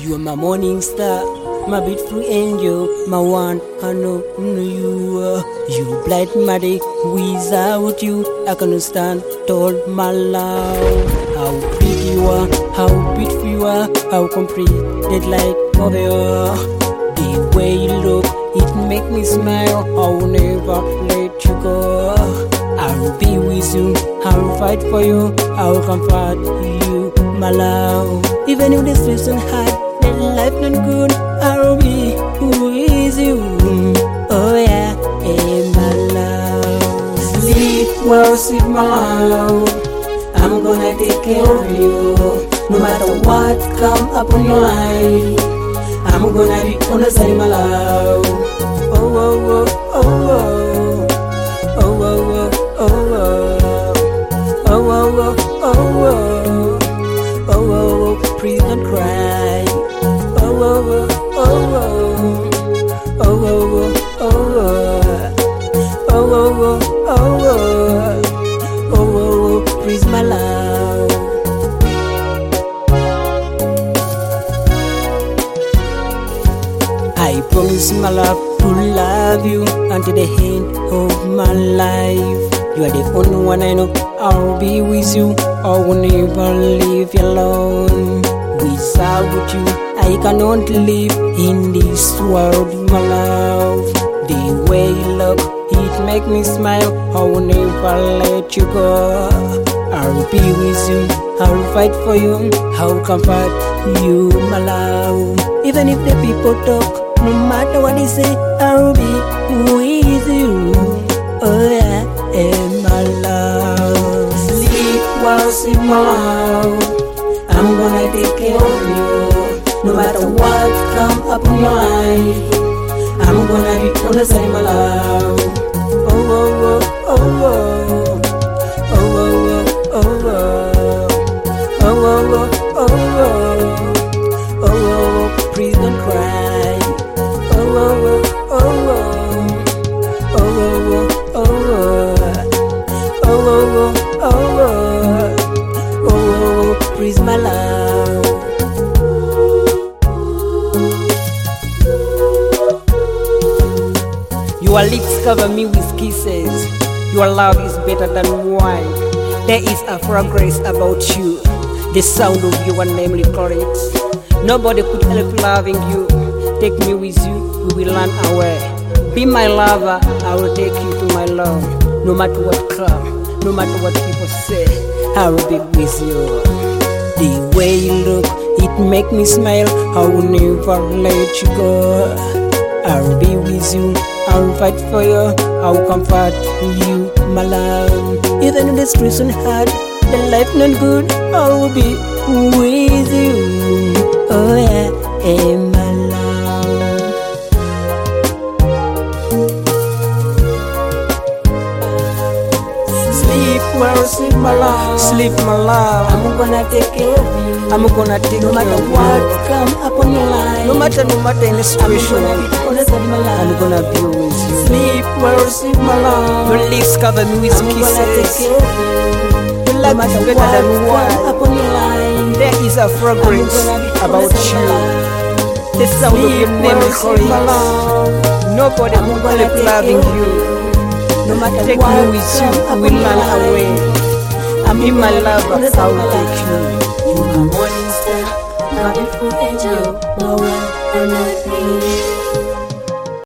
You are my morning star, my beautiful angel, my one I know you. You blind my day, without you I cannot stand tall, my love. How pretty you are, how beautiful you are, how complete that light of you. The way you look, it make me smile. I will never let you go. I will be with you, I will fight for you, I will comfort you, my love. Even if the situation hard, that life not good, I will be with you. Oh yeah, hey my love. Sleep well, sleep my love. I'm gonna take care of you. No matter what come upon your life, I'm gonna be on the side, my love. Oh oh oh oh oh. Oh oh oh oh oh oh oh oh oh oh oh, please don't cry. Oh oh oh oh oh oh oh oh oh oh oh oh, please my love. I promise my love to love you until the end of my life. You are the only one I know. I'll be with you. I will never leave you alone. Without you, I cannot live in this world, my love. The way you look, it makes me smile. I will never let you go. I'll be with you. I'll fight for you. I'll comfort you, my love. Even if the people talk, no matter what they say, I'll be with you. Oh yeah, and my love. Sleep well, sleep my love. I'm gonna take care of you. No matter what come up in your life, I'm gonna be on the side, my love. Oh oh oh oh oh oh oh oh oh oh oh oh oh, please don't cry. Oh oh oh oh oh oh oh oh oh, please my love. Your lips cover me with kisses. Your love is better than wine. There is a fragrance about you. The sound of your namely lyrics. Nobody could help loving you. Take me with you, we will run away. Be my lover, I will take you to my love. No matter what come, no matter what people say, I will be with you. The way you look, it make me smile. I will never let you go. I will be with you, I will fight for you, I will comfort you, my love. Even if the situation hard, the life not good, I will be with you. Oh yeah, hey my love. Sleep well, sleep my love. Sleep my love. I'm gonna take care of you. I'm gonna take care of you. No matter what come upon your life. No matter any situation. I'm gonna be with you. Sleep well, sleep my love. Your lips cover me with kisses. Your love is better than wine. There is a fragrance about you. The sound of your name is nobody will help loving you. No matter take me with you, I will run away. I'm in my love, I will take you. You are my morning star, my beautiful angel, my one and only.